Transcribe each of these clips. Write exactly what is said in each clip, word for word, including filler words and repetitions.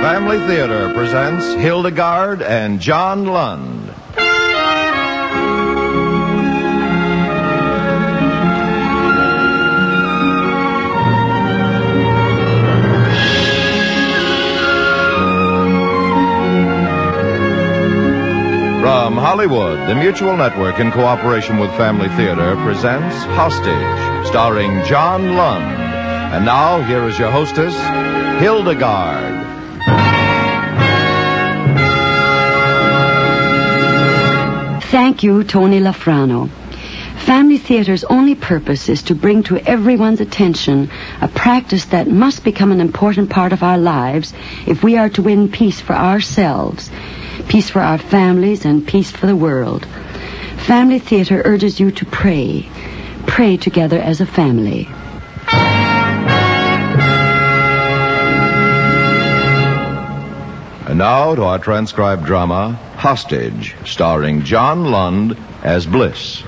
Family Theater presents Hildegard and John Lund. From Hollywood, the Mutual Network, in cooperation with Family Theater, presents Hostage, starring John Lund. And now, here is your hostess, Hildegard. Thank you, Tony Lafrano. Family Theater's only purpose is to bring to everyone's attention a practice that must become an important part of our lives if we are to win peace for ourselves, peace for our families, and peace for the world. Family Theater urges you to pray. Pray together as a family. And now to our transcribed drama, Hostage, starring John Lund as Bliss.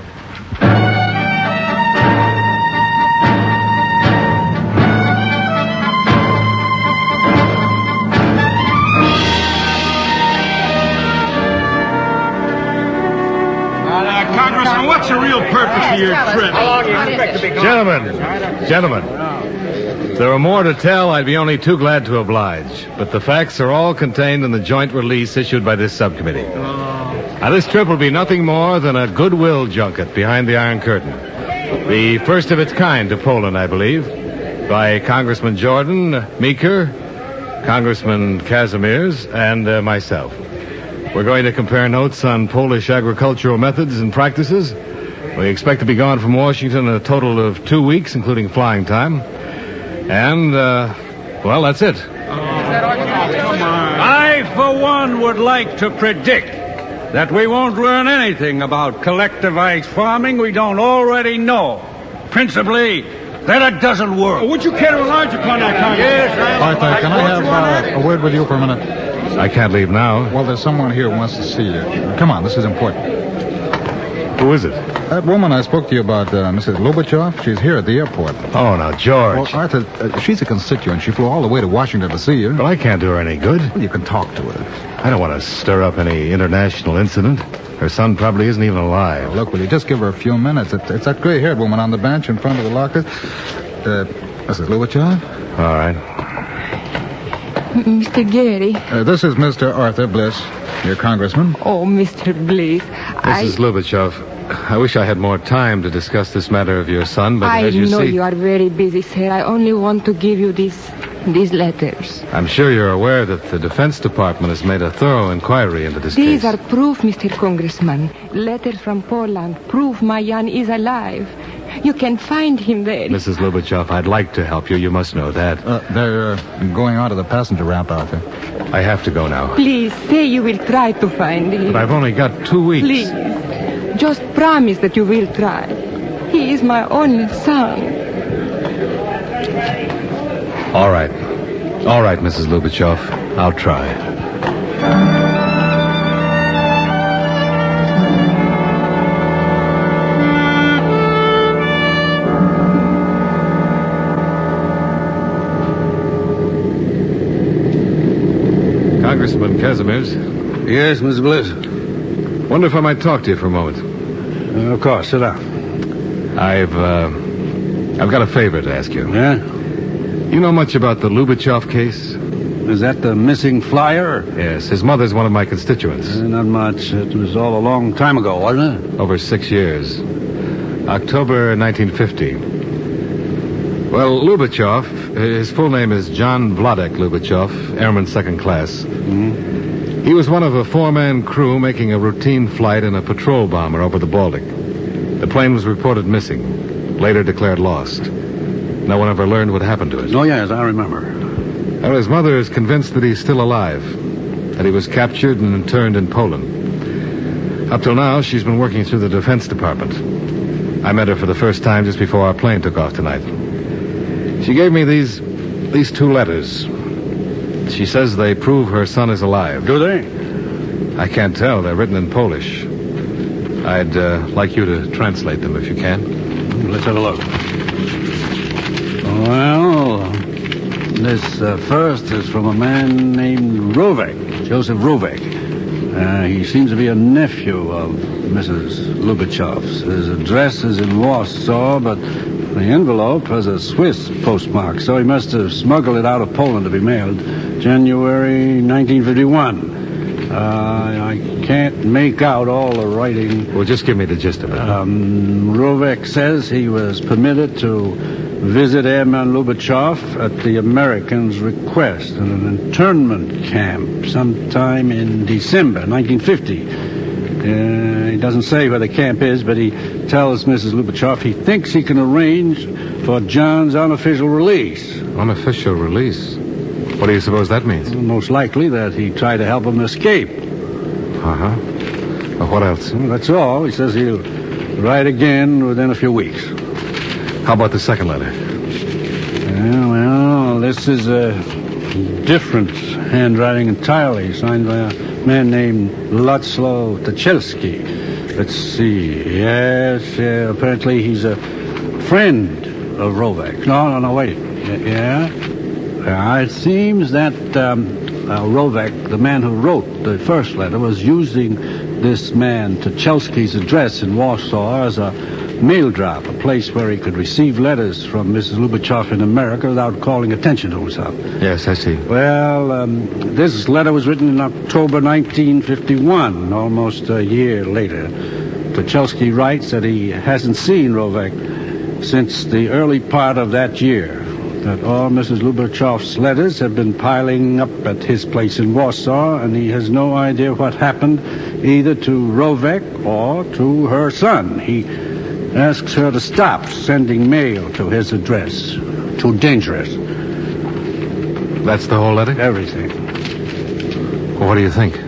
What's the real purpose of your trip? Gentlemen, gentlemen, if there were more to tell, I'd be only too glad to oblige. But the facts are all contained in the joint release issued by this subcommittee. Now, this trip will be nothing more than a goodwill junket behind the Iron Curtain. The first of its kind to Poland, I believe, by Congressman Jordan, Meeker, Congressman Kazimierz, and uh, myself. We're going to compare notes on Polish agricultural methods and practices. We expect to be gone from Washington a total of two weeks, including flying time. And, uh, well, that's it. I, for one, would like to predict that we won't learn anything about collectivized farming we don't already know. Principally, that it doesn't work. Would you care to enlarge upon that, Congressman? Yes, Arthur, can I have uh, a word with you for a minute? I can't leave now. Well, there's someone here who wants to see you. Come on, this is important. Who is it? That woman I spoke to you about, uh, Missus Lubachov, she's here at the airport. Oh, now, George. Well, Arthur, uh, she's a constituent. She flew all the way to Washington to see you. But I can't do her any good. Well, you can talk to her. I don't want to stir up any international incident. Her son probably isn't even alive. Well, look, will you just give her a few minutes? It, it's that gray-haired woman on the bench in front of the locker. Uh, Missus Lubachov? All right. Mister Gary. Uh, this is Mister Arthur Bliss, your congressman. Oh, Mister Bliss. Missus I... Lubachov, I wish I had more time to discuss this matter of your son, but I as you know see... you are very busy, sir. I only want to give you these, these letters. I'm sure you're aware that the Defense Department has made a thorough inquiry into this These case. are proof, Mister Congressman. Letters from Poland. Proof my Jan is alive. You can find him there. Missus Lubachov, I'd like to help you. You must know that. Uh, they're uh, going out of the passenger ramp, Arthur. I have to go now. Please, say you will try to find him. But I've only got two weeks. Please. Just promise that you will try. He is my only son. All right. All right, Missus Lubachov. I'll try. Congressman Kazimierz. Yes, Mister Bliss. Wonder if I might talk to you for a moment. Uh, of course, sit down. I've, uh, I've got a favor to ask you. Yeah? You know much about the Lubachov case? Is that the missing flyer? Yes, his mother's one of my constituents. Uh, not much. It was all a long time ago, wasn't it? Over six years. October nineteen fifty. Well, Lubachov, his full name is John Vladek Lubachov, Airman Second Class. Mm-hmm. He was one of a four-man crew making a routine flight in a patrol bomber over the Baltic. The plane was reported missing, later declared lost. No one ever learned what happened to it. Oh, yes, I remember. Well, his mother is convinced that he's still alive, that he was captured and interned in Poland. Up till now, she's been working through the Defense Department. I met her for the first time just before our plane took off tonight. She gave me these these two letters. She says they prove her son is alive. Do they? I can't tell. They're written in Polish. I'd uh, like you to translate them if you can. Let's have a look. Well, This uh, first is from a man named Rovek, Joseph Rovek. Uh, he seems to be a nephew of Missus Lubachov's. His address is in Warsaw, but the envelope has a Swiss postmark, so he must have smuggled it out of Poland to be mailed January nineteen fifty-one. Uh, I can't make out all the writing. Well, just give me the gist of it. Um, Rovek says he was permitted to visit Airman Lubachov at the Americans' request in an internment camp sometime in December nineteen fifty. Uh, he doesn't say where the camp is, but he tells Missus Lubachov he thinks he can arrange for John's unofficial release. Unofficial release? What do you suppose that means? Well, most likely that he tried to help him escape. Uh-huh. Well, what else? Well, that's all. He says he'll write again within a few weeks. How about the second letter? Yeah, well, this is a different handwriting entirely, signed by a man named László Tuchelski. Let's see. Yes, uh, apparently he's a friend of Rovek. No, no, no, wait. Yeah? Uh, it seems that um, uh, Rovek, the man who wrote the first letter, was using this man Tuchelski's address in Warsaw as a mail drop, a place where he could receive letters from Missus Lubachov in America without calling attention to himself. Yes, I see. Well, um, this letter was written in October nineteen fifty-one, almost a year later. Tuchelski writes that he hasn't seen Rovek since the early part of that year, that all Missus Lubachov's letters have been piling up at his place in Warsaw, and he has no idea what happened either to Rovek or to her son. He asks her to stop sending mail to his address. Too dangerous. That's the whole letter? Everything. Well, what do you think?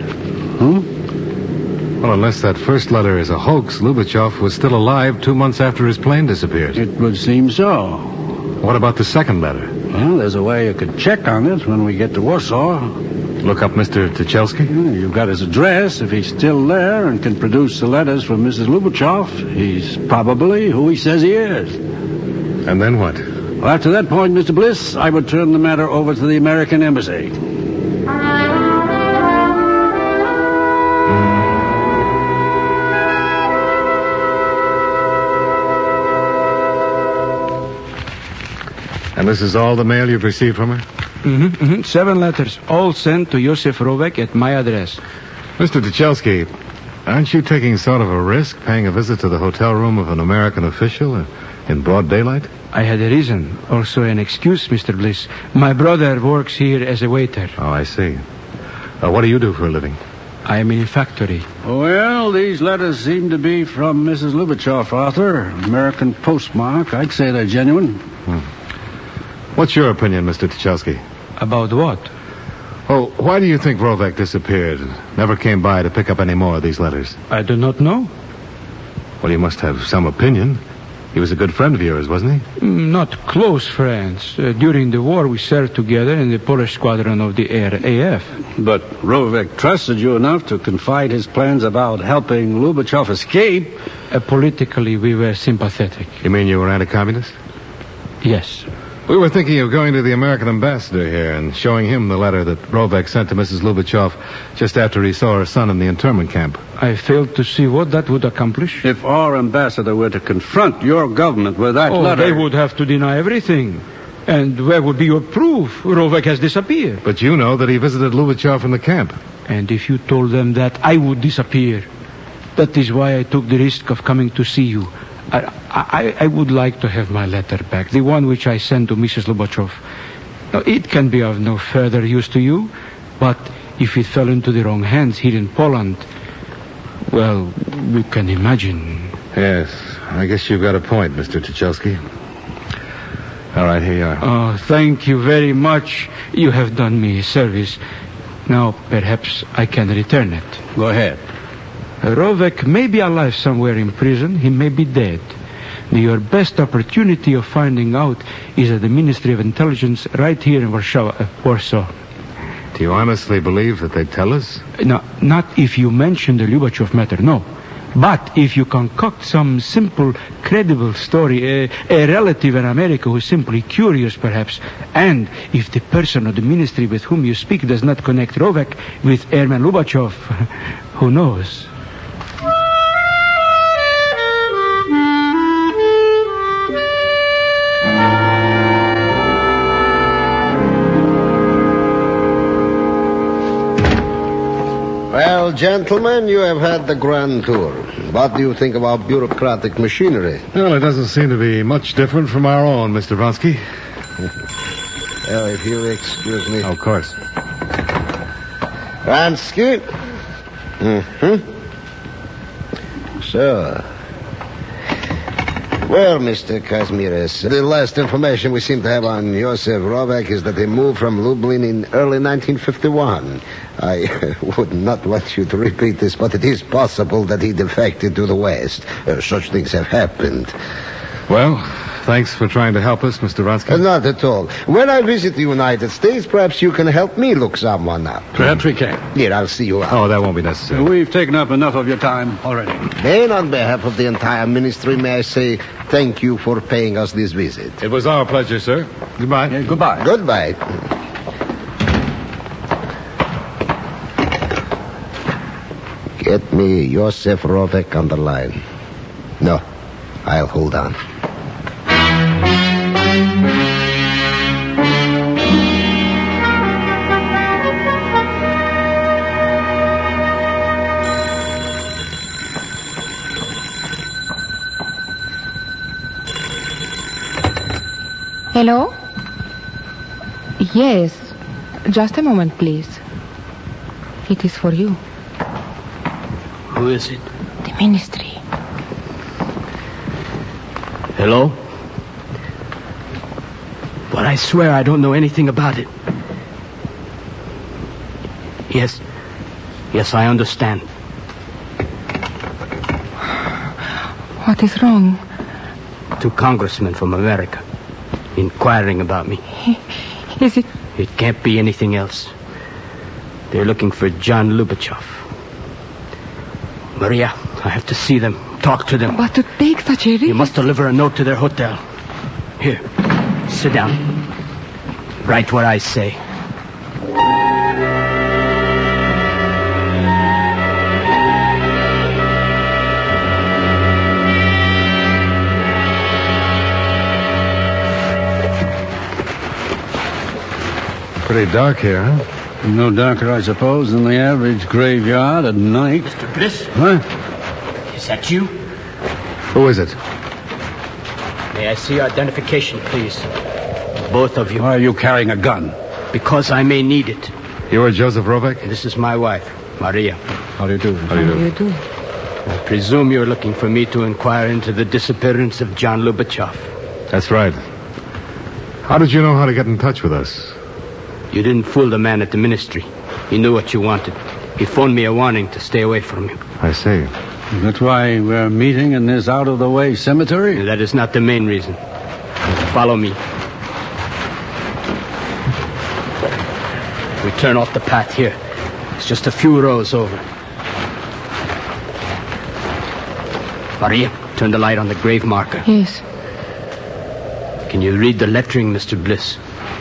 Hmm? Well, unless that first letter is a hoax, Lubachov was still alive two months after his plane disappeared. It would seem so. What about the second letter? Well, there's a way you could check on it when we get to Warsaw. Look up Mister Tuchelski? You've got his address. If he's still there and can produce the letters from Missus Lubachov, he's probably who he says he is. And then what? Well, after that point, Mister Bliss, I would turn the matter over to the American Embassy. And this is all the mail you've received from her? Mm-hmm, mm-hmm. Seven letters, all sent to Josef Rovek at my address. Mister Tuchelski, aren't you taking sort of a risk, paying a visit to the hotel room of an American official in broad daylight? I had a reason, also an excuse, Mister Bliss. My brother works here as a waiter. Oh, I see. Uh, what do you do for a living? I am in a factory. Well, these letters seem to be from Missus Lubachov, Arthur. American postmark. I'd say they're genuine. Hmm. What's your opinion, Mister Tuchelski? About what? Oh, why do you think Rovek disappeared and never came by to pick up any more of these letters? I do not know. Well, you must have some opinion. He was a good friend of yours, wasn't he? Not close friends. Uh, during the war, we served together in the Polish squadron of the Air A F. But Rovek trusted you enough to confide his plans about helping Lubachov escape. Uh, politically, we were sympathetic. You mean you were anti-communist? Yes. We were thinking of going to the American ambassador here and showing him the letter that Rovek sent to Missus Lubachov just after he saw her son in the internment camp. I failed to see what that would accomplish. If our ambassador were to confront your government with that oh, letter... they would have to deny everything. And where would be your proof? Rovek has disappeared. But you know that he visited Lubachov in the camp. And if you told them that, I would disappear. That is why I took the risk of coming to see you. I, I, I would like to have my letter back, the one which I sent to Missus Lubachov. Now, it can be of no further use to you, but if it fell into the wrong hands here in Poland, well, you can imagine. Yes, I guess you've got a point, Mister Tuchelski. All right, here you are. Oh, thank you very much. You have done me a service. Now, perhaps I can return it. Go ahead. Rovek may be alive somewhere in prison. He may be dead. Your best opportunity of finding out is at the Ministry of Intelligence right here in Warsaw. Uh, Warsaw. Do you honestly believe that they'd tell us? No, not if you mention the Lubachov matter, no. But if you concoct some simple, credible story, a, a relative in America who's simply curious, perhaps, and if the person of the ministry with whom you speak does not connect Rovek with Airman Lubachov, who knows? Well, gentlemen, you have had the grand tour. What do you think of our bureaucratic machinery? Well, it doesn't seem to be much different from our own, Mister Vronsky. Well, if you excuse me. Of course. Vronsky? Mm-hmm. So. Well, Mister Kazmires, the last information we seem to have on Yosef Rovek is that he moved from Lublin in early nineteen fifty-one. I would not want you to repeat this, but it is possible that he defected to the West. Uh, such things have happened. Well, thanks for trying to help us, Mister Vronsky. Uh, not at all. When I visit the United States, perhaps you can help me look someone up. Perhaps we can. Here, I'll see you out. Oh, that won't be necessary. We've taken up enough of your time already. Then, on behalf of the entire ministry, may I say thank you for paying us this visit. It was our pleasure, sir. Goodbye. Yeah, goodbye. Goodbye. Get me Yosef Rovek on the line. No, I'll hold on. Hello? Yes. Just a moment, please. It is for you. Who is it? The ministry. Hello? But I swear I don't know anything about it. Yes. Yes, I understand. What is wrong? Two congressmen from America inquiring about me. Is it... It can't be anything else. They're looking for John Lubachov. Maria, I have to see them, talk to them. But to take such a risk... You must deliver a note to their hotel. Here, sit down. Write what I say. Pretty dark here, huh? No darker, I suppose, than the average graveyard at night. Mister Bliss? What? Is that you? Who is it? May I see your identification, please? Both of you. Why are you carrying a gun? Because I may need it. You are Joseph Rovek? This is my wife, Maria. How do you do? How do you do? You do. I presume you're looking for me to inquire into the disappearance of John Lubachov. That's right. How did you know how to get in touch with us? You didn't fool the man at the ministry. He knew what you wanted. He phoned me a warning to stay away from you. I see. That's why we're meeting in this out-of-the-way cemetery? That is not the main reason. Follow me. We turn off the path here. It's just a few rows over. Maria, turn the light on the grave marker. Yes. Can you read the lettering, Mister Bliss?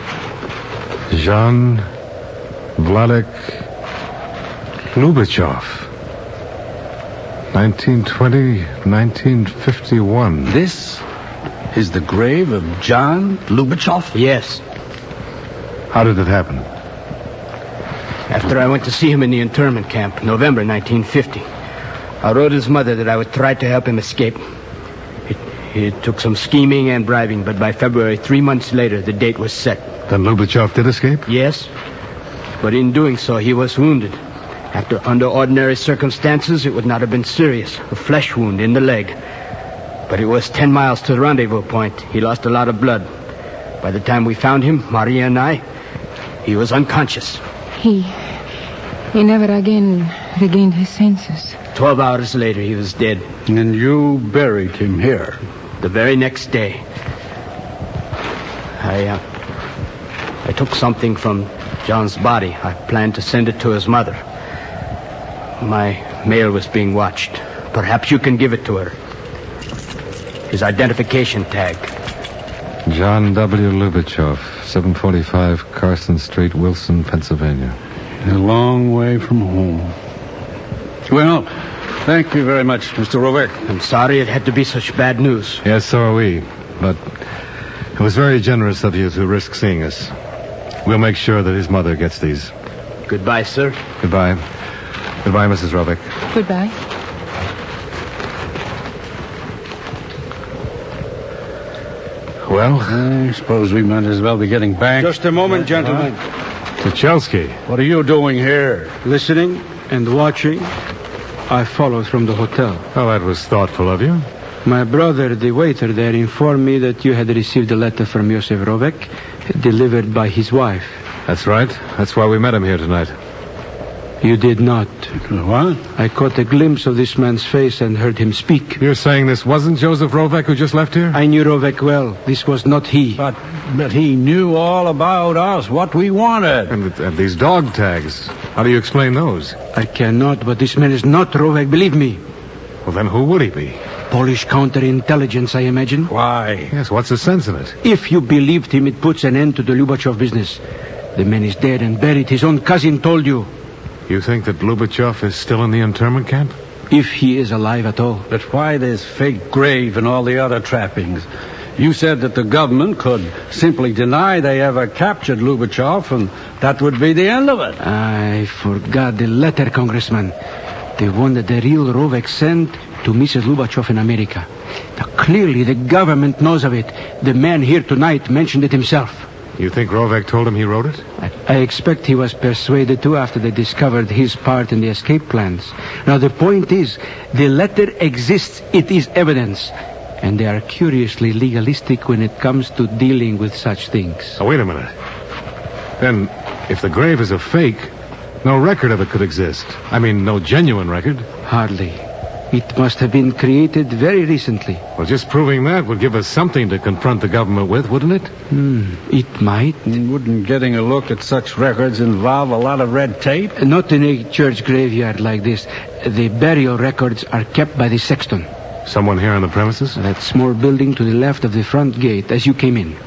Jean Vladek Lubachov. nineteen twenty, nineteen fifty-one. This is the grave of John Lubachov? Yes. How did it happen? After I went to see him in the internment camp, November nineteen fifty, I wrote his mother that I would try to help him escape. It, it took some scheming and bribing, but by February, three months later, the date was set. Then Lubachov did escape? Yes, but in doing so, he was wounded. After under ordinary circumstances, it would not have been serious. A flesh wound in the leg. But it was ten miles to the rendezvous point. He lost a lot of blood. By the time we found him, Maria and I, he was unconscious. He... He never again regained his senses. Twelve hours later, he was dead. And you buried him here? The very next day. I, uh... I took something from John's body. I planned to send it to his mother. My mail was being watched. Perhaps you can give it to her. His identification tag. John W. Lubachov, seven forty-five Carson Street, Wilson, Pennsylvania. A long way from home. Well, thank you very much, Mister Rovek. I'm sorry it had to be such bad news. Yes, so are we. But it was very generous of you to risk seeing us. We'll make sure that his mother gets these. Goodbye, sir. Goodbye. Goodbye, Missus Rovek. Goodbye. Well, I suppose we might as well be getting back. Just a moment, gentlemen. Tuchelski. What are you doing here? Listening and watching. I followed from the hotel. Oh, that was thoughtful of you. My brother, the waiter there, informed me that you had received a letter from Josef Rovek, delivered by his wife. That's right. That's why we met him here tonight. You did not. What? I caught a glimpse of this man's face and heard him speak. You're saying this wasn't Joseph Rovek who just left here? I knew Rovek well. This was not he. But, but he knew all about us, what we wanted. And, and these dog tags. How do you explain those? I cannot, but this man is not Rovek, believe me. Well, then who would he be? Polish counterintelligence, I imagine. Why? Yes, what's the sense in it? If you believed him, it puts an end to the Lubachov business. The man is dead and buried. His own cousin told you. You think that Lubachov is still in the internment camp? If he is alive at all. But why this fake grave and all the other trappings? You said that the government could simply deny they ever captured Lubachov, and that would be the end of it. I forgot the letter, Congressman. The one that the real Rovek sent to Missus Lubachov in America. Now, clearly, the government knows of it. The man here tonight mentioned it himself. You think Rovek told him he wrote it? I, I expect he was persuaded too after they discovered his part in the escape plans. Now, the point is, the letter exists. It is evidence. And they are curiously legalistic when it comes to dealing with such things. Oh, wait a minute. Then, if the grave is a fake, no record of it could exist. I mean, no genuine record. Hardly. It must have been created very recently. Well, just proving that would give us something to confront the government with, wouldn't it? Hmm, it might. Wouldn't getting a look at such records involve a lot of red tape? Not in a church graveyard like this. The burial records are kept by the sexton. Someone here on the premises? That small building to the left of the front gate as you came in.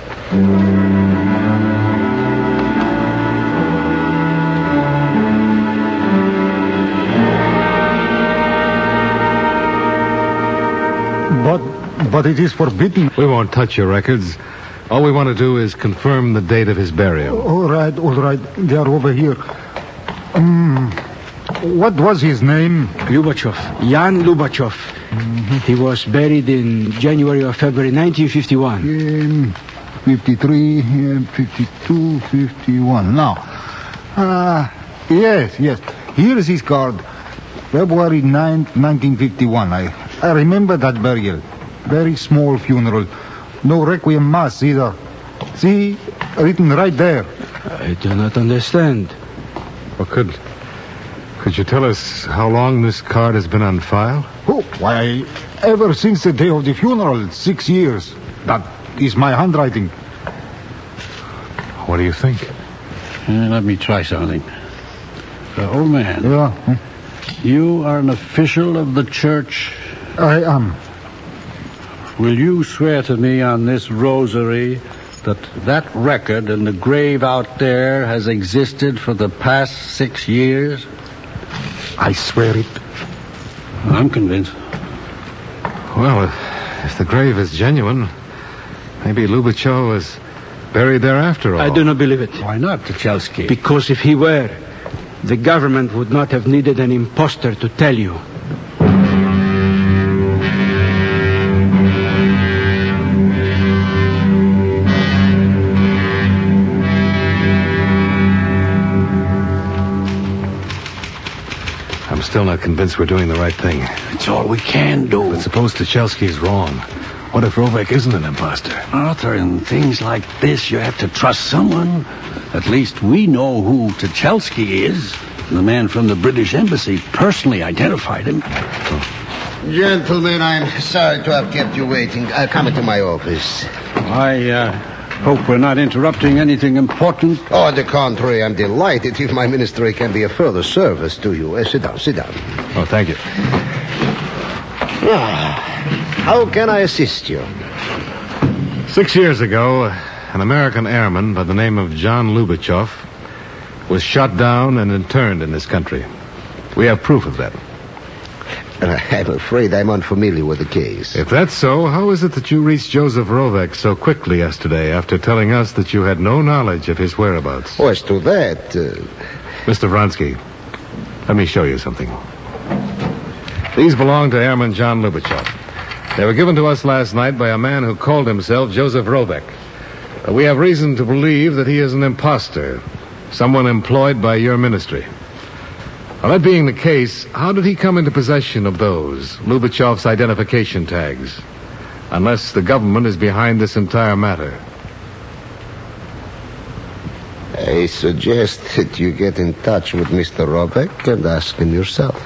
But, but it is forbidden. We won't touch your records. All we want to do is confirm the date of his burial. All right, all right. They are over here. Um, what was his name? Lubachov. Jan Lubachov. Mm-hmm. He was buried in January or February nineteen fifty-one. Um, fifty-three, fifty-two, fifty-one. Now, uh, yes, yes. Here is his card. February ninth, nineteen fifty-one. I, I remember that burial. Very small funeral. No requiem mass either. See, written right there. I do not understand. Well, could... Could you tell us how long this card has been on file? Oh, why, ever since the day of the funeral, six years. That is my handwriting. What do you think? Uh, let me try something. Uh, old man. Yeah? Huh? You are an official of the church? I am. Will you swear to me on this rosary that that record in the grave out there has existed for the past six years? I swear it. I'm convinced. Well, if, if the grave is genuine, maybe Lubachov was buried there after all. I do not believe it. Why not, Tuchelski? Because if he were, the government would not have needed an impostor to tell you. I'm still not convinced we're doing the right thing. It's all we can do. But suppose Tuchelski's wrong. What if Rovek isn't an imposter? Arthur, in things like this, you have to trust someone. At least we know who Tuchelski is. The man from the British Embassy personally identified him. Oh. Gentlemen, I'm sorry to have kept you waiting. Uh, come into my office. I uh, hope we're not interrupting anything important. Oh, on the contrary, I'm delighted if my ministry can be of further service to you. Uh, sit down, sit down. Oh, thank you. How can I assist you? Six years ago, an American airman by the name of John Lubichov was shot down and interned in this country. We have proof of that. I'm afraid I'm unfamiliar with the case. If that's so, how is it that you reached Joseph Rovek so quickly yesterday after telling us that you had no knowledge of his whereabouts? Oh, as to that... Uh... Mister Vronsky, let me show you something. These belong to Airman John Lubichov. They were given to us last night by a man who called himself Joseph Rovek. Uh, we have reason to believe that he is an imposter, someone employed by your ministry. Well, that being the case, how did he come into possession of those, Lubichov's identification tags? Unless the government is behind this entire matter. I suggest that you get in touch with Mister Rovek and ask him yourself.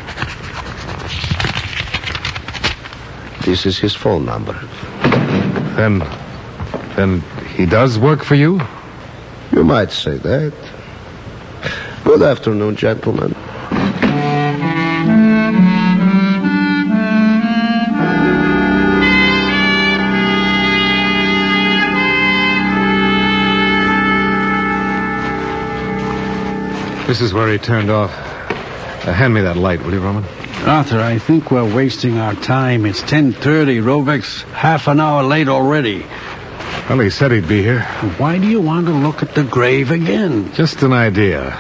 This is his phone number. Then, then he does work for you? You might say that. Good afternoon, gentlemen. This is where he turned off. Uh, hand me that light, will you, Roman? Arthur, I think we're wasting our time. It's ten thirty. Rovek's half an hour late already. Well, he said he'd be here. Why do you want to look at the grave again? Just an idea.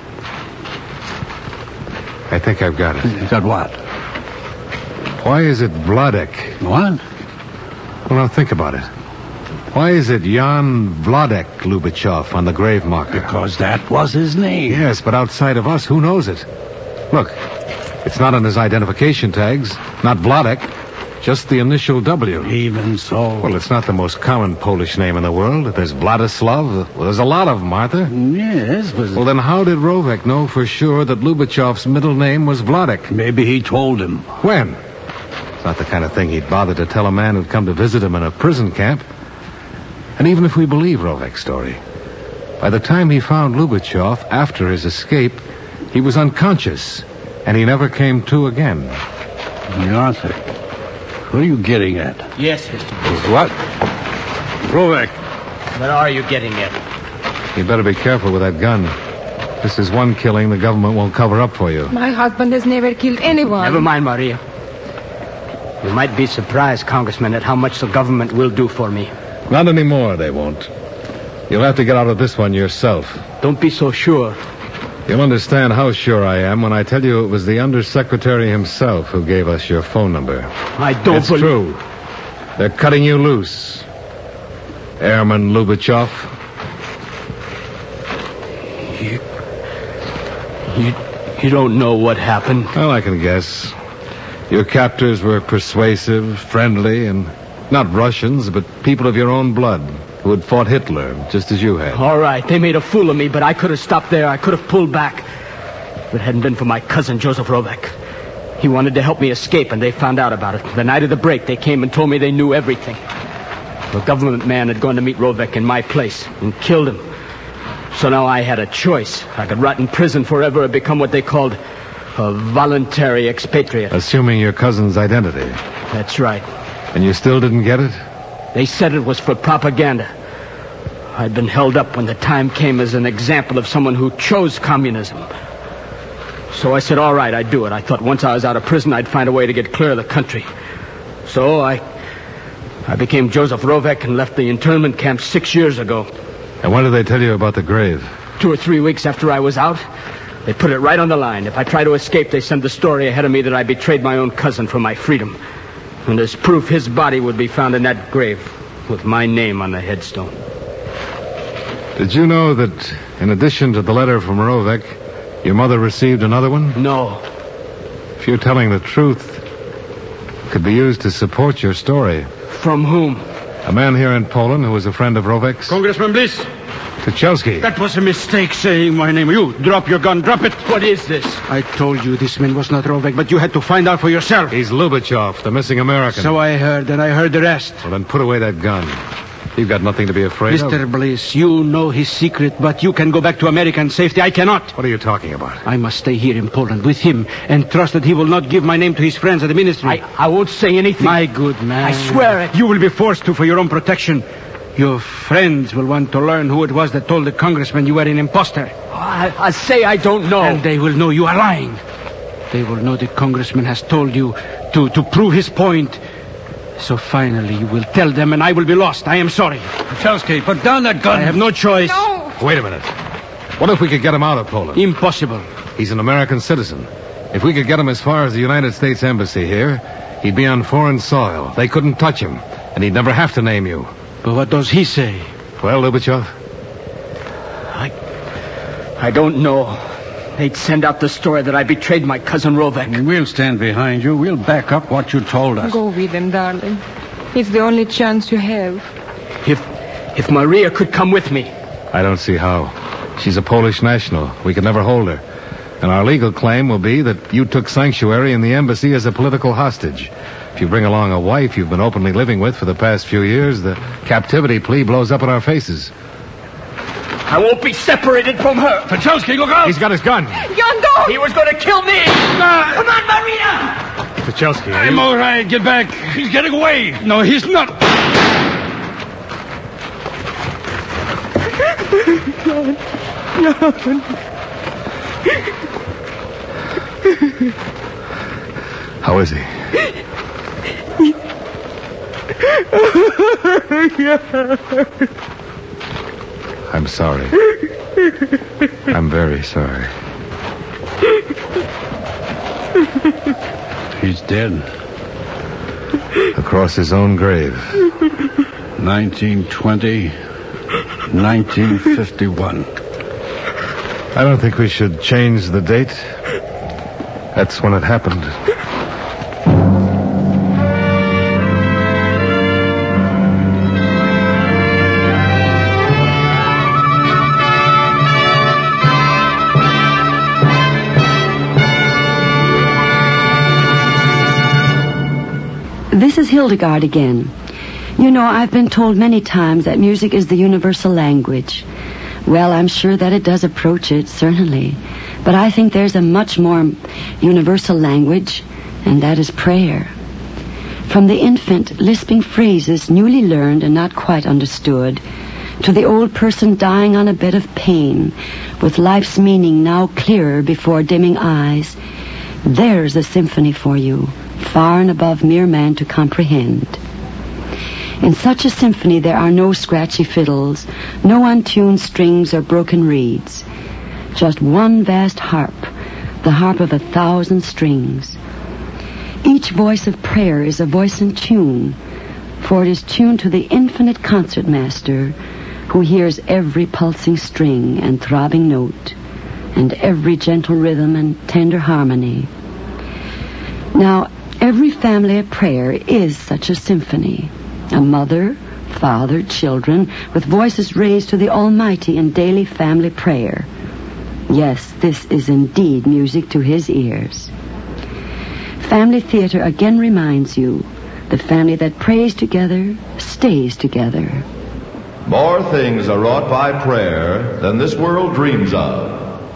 I think I've got it. You got what? Why is it Vladek? What? Well, now think about it. Why is it Jan Vladek Lubichov on the grave marker? Because that was his name. Yes, but outside of us, who knows it? Look, it's not on his identification tags. Not Vladek. Just the initial W. Even so. Well, it's not the most common Polish name in the world. There's Vladislav. Well, there's a lot of them, Arthur. Yes, but... Well, then how did Rovek know for sure that Lubichov's middle name was Vladek? Maybe he told him. When? It's not the kind of thing he'd bother to tell a man who'd come to visit him in a prison camp. And even if we believe Rovek's story, by the time he found Lubichov after his escape, he was unconscious, and he never came to again. Arthur, what are you getting at? Yes, Mister Booth. What? Rovek. What are you getting at? You better be careful with that gun. This is one killing the government won't cover up for you. My husband has never killed anyone. Never mind, Maria. You might be surprised, Congressman, at how much the government will do for me. Not anymore, they won't. You'll have to get out of this one yourself. Don't be so sure. You'll understand how sure I am when I tell you it was the Undersecretary himself who gave us your phone number. I don't It's believe... true. They're cutting you loose. Airman Lubichov. You... You... You don't know what happened. Well, I can guess. Your captors were persuasive, friendly, and not Russians, but people of your own blood who had fought Hitler, just as you had. All right, they made a fool of me, but I could have stopped there. I could have pulled back. If it hadn't been for my cousin, Joseph Rovek. He wanted to help me escape, and they found out about it. The night of the break, they came and told me they knew everything. The government man had gone to meet Rovek in my place and killed him. So now I had a choice. I could rot in prison forever or become what they called a voluntary expatriate. Assuming your cousin's identity. That's right. And you still didn't get it? They said it was for propaganda. I'd been held up when the time came as an example of someone who chose communism. So I said, all right, I'd do it. I thought once I was out of prison, I'd find a way to get clear of the country. So I I became Joseph Rovek and left the internment camp six years ago. And when did they tell you about the grave? Two or three weeks after I was out, they put it right on the line. If I try to escape, they send the story ahead of me that I betrayed my own cousin for my freedom. And as proof, his body would be found in that grave with my name on the headstone. Did you know that in addition to the letter from Rovek, your mother received another one? No. If you're telling the truth, it could be used to support your story. From whom? A man here in Poland who was a friend of Rovek's. Congressman Bliss. Tuchelski. That was a mistake saying my name. You, drop your gun, drop it. What is this? I told you this man was not Rovek, but you had to find out for yourself. He's Lubichov, the missing American. So I heard, and I heard the rest. Well, then put away that gun. You've got nothing to be afraid Mister of. Bliss, you know his secret, but you can go back to America in safety. I cannot. What are you talking about? I must stay here in Poland with him and trust that he will not give my name to his friends at the ministry. I, I won't say anything. My good man. I swear it. You will be forced to for your own protection. Your friends will want to learn who it was that told the congressman you were an imposter. I, I say I don't know. And they will know you are lying. They will know the congressman has told you to, to prove his point. So finally you will tell them and I will be lost. I am sorry. Chelsky, put down that gun. I have no choice. No. Wait a minute. What if we could get him out of Poland? Impossible. He's an American citizen. If we could get him as far as the United States Embassy here, he'd be on foreign soil. They couldn't touch him, and he'd never have to name you. But what does he say? Well, Lubachev? I, I don't know. They'd send out the story that I betrayed my cousin Rovek. We'll stand behind you. We'll back up what you told us. Go with them, darling. It's the only chance you have. If, if Maria could come with me. I don't see how. She's a Polish national. We could never hold her. And our legal claim will be that you took sanctuary in the embassy as a political hostage. If you bring along a wife you've been openly living with for the past few years, the captivity plea blows up in our faces. I won't be separated from her. Pachowski, look out! He's got his gun. John, don't! He was going to kill me. Ah. Come on, Maria! Pachowski, are I'm you... all right. Get back. He's getting away. No, he's not. How is he? I'm sorry. I'm very sorry. He's dead. Across his own grave. nineteen twenty, nineteen fifty-one. I don't think we should change the date. That's when it happened. This is Hildegard again. You know, I've been told many times that music is the universal language. Well, I'm sure that it does approach it, certainly. But I think there's a much more universal language, and that is prayer. From the infant lisping phrases newly learned and not quite understood, to the old person dying on a bed of pain, with life's meaning now clearer before dimming eyes, there's a symphony for you, far and above mere man to comprehend. In such a symphony there are no scratchy fiddles, no untuned strings or broken reeds. Just one vast harp, the harp of a thousand strings. Each voice of prayer is a voice in tune, for it is tuned to the infinite concert master who hears every pulsing string and throbbing note, and every gentle rhythm and tender harmony. Now, every family of prayer is such a symphony. A mother, father, children, with voices raised to the Almighty in daily family prayer. Yes, this is indeed music to his ears. Family theater again reminds you, the family that prays together stays together. More things are wrought by prayer than this world dreams of.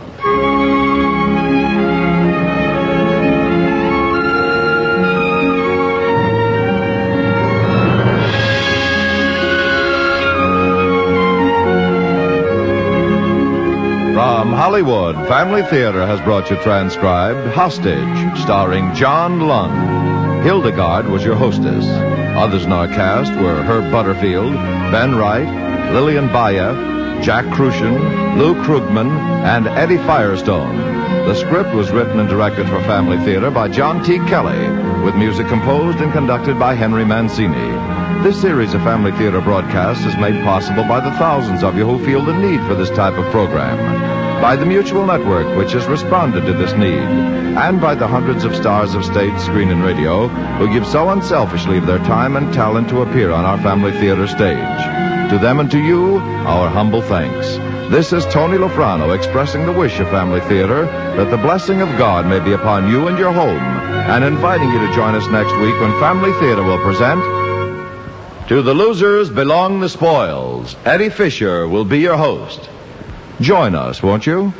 From Hollywood, Family Theater has brought you transcribed Hostage, starring John Lund. Hildegard was your hostess. Others in our cast were Herb Butterfield, Ben Wright, Lillian Bayeff, Jack Crucian, Lou Krugman, and Eddie Firestone. The script was written and directed for Family Theater by John T. Kelly, with music composed and conducted by Henry Mancini. This series of Family Theater broadcasts is made possible by the thousands of you who feel the need for this type of program, by the Mutual Network, which has responded to this need, and by the hundreds of stars of stage, screen, and radio who give so unselfishly of their time and talent to appear on our Family Theater stage. To them and to you, our humble thanks. This is Tony Lofrano expressing the wish of Family Theater that the blessing of God may be upon you and your home, and inviting you to join us next week when Family Theater will present To the losers belong the spoils. Eddie Fisher will be your host. Join us, won't you?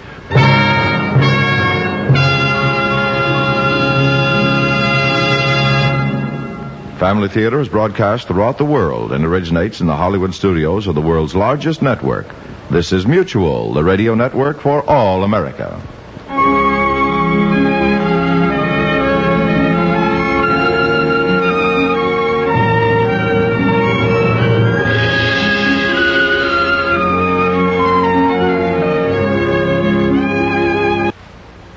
Family Theater is broadcast throughout the world and originates in the Hollywood studios of the world's largest network. This is Mutual, the radio network for all America.